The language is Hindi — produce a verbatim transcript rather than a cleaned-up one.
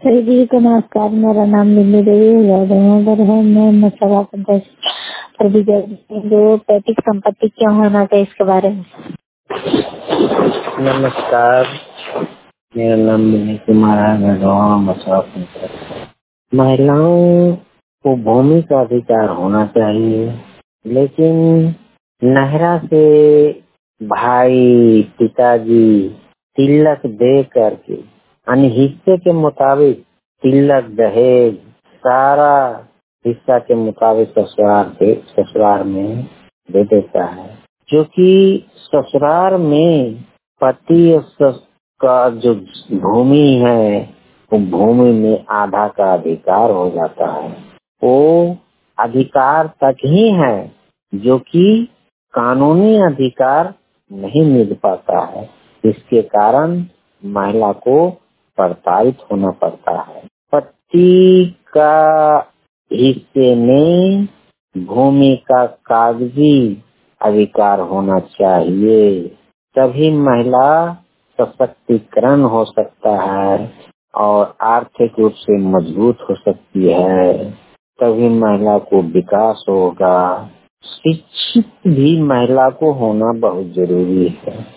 सर जी को नमस्कार। मेरा नाम बिंदु देवी यादव है। मैं मसला पंचायत पर विजय जो पैतृक संपत्ति क्यों होना चाहिए इसके बारे में। नमस्कार, मेरा नाम विनय कुमार है। मैं गाँव मसला पंचायत। महिलाओं को भूमि का अधिकार होना चाहिए, लेकिन नहरा से भाई पिताजी तिलक दे करके यानी हिस्से के मुताबिक तिलक दहेज सारा हिस्सा के मुताबिक ससुराल से ससुराल में दे देता है, जो कि ससुराल में पति का जो भूमि है वो भूमि में आधा का अधिकार हो जाता है। वो अधिकार तक ही है जो कि कानूनी अधिकार नहीं मिल पाता है। इसके कारण महिला को प्रताड़ित होना पड़ता है। पति का हिस्से में भूमि का कागजी अधिकार होना चाहिए, तभी महिला सशक्तिकरण हो सकता है और आर्थिक रूप से मजबूत हो सकती है। तभी महिला को विकास होगा। शिक्षित भी महिला को होना बहुत जरूरी है।